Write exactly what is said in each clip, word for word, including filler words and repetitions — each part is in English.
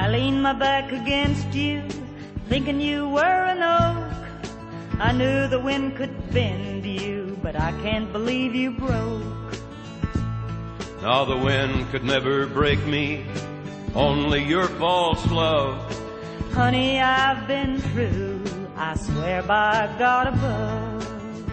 I leaned my back against you, thinking you were an oak. I knew the wind could bend you, but I can't believe you broke. Now the wind could never break me, only your false love. Honey, I've been true, I swear by God above.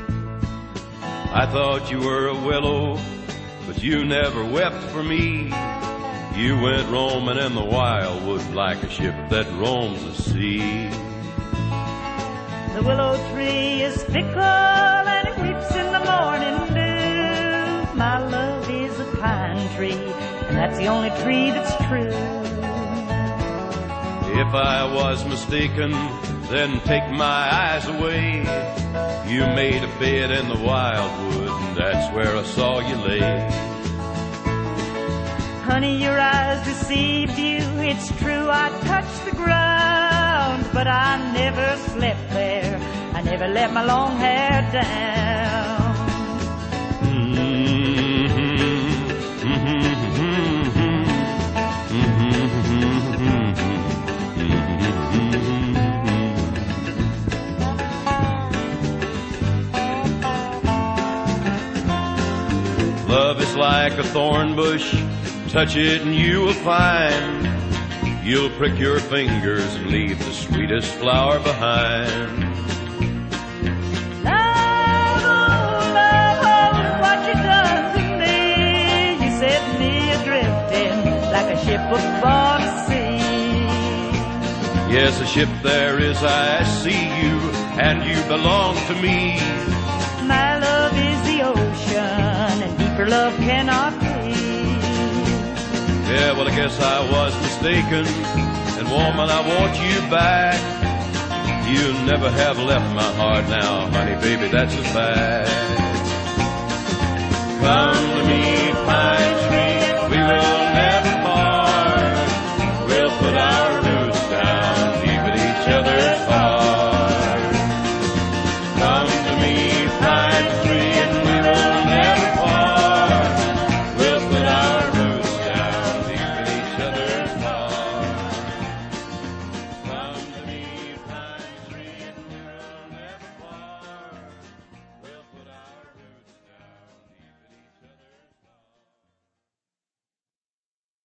I thought you were a willow, but you never wept for me. You went roaming in the wildwood like a ship that roams the sea. The willow tree is fickle and it weeps in the morning dew. My love is a pine tree, and that's the only tree that's true. If I was mistaken, then take my eyes away. You made a bed in the wildwood, and that's where I saw you lay. Honey, your eyes deceived you. It's true, I touched the ground, but I never slept there. I never let my long hair down. Love is like a thorn bush, touch it and you will find you'll prick your fingers and leave the sweetest flower behind. Love, oh, love, oh, what you done to me. You set me adrift like a ship upon the sea. Yes, a ship there is, I see you, and you belong to me. My love is the ocean, and deeper love cannot be. Yeah, well, I guess I was mistaken, and woman, I want you back. You never have left my heart now, honey, baby, that's a fact. Come to me, pine tree, we will